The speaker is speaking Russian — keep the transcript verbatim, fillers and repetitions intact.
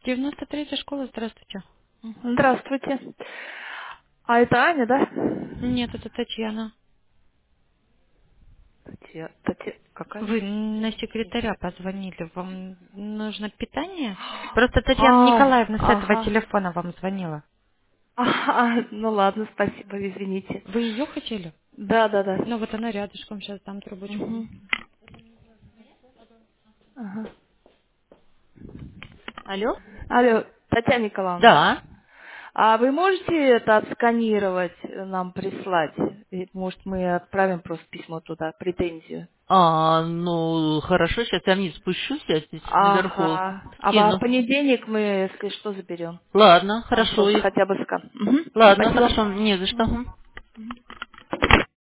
девяносто третья школа, здравствуйте. Здравствуйте. А это Аня, да? Нет, это Татьяна. Татья... Татья... Какая? Вы на секретаря позвонили. Вам нужно питание? Просто Татьяна А, Николаевна с этого ага. телефона вам звонила. Ага, ну ладно, спасибо, извините. Вы ее хотели? Да, да, да. Ну вот она рядышком, сейчас дам трубочку. Угу. Ага. Алло? Алло, Татьяна Николаевна, Да. а вы можете это отсканировать, э, нам прислать? И, может, мы отправим просто письмо туда, претензию? А, ну, хорошо, сейчас я вниз спущусь, я здесь наверху Ага. А в скину. понедельник мы, если что, заберем. Ладно, Там хорошо. просто и- хотя бы скан. Мгм. Ладно, Спасибо. хорошо, не за что. Мгм. Мгм.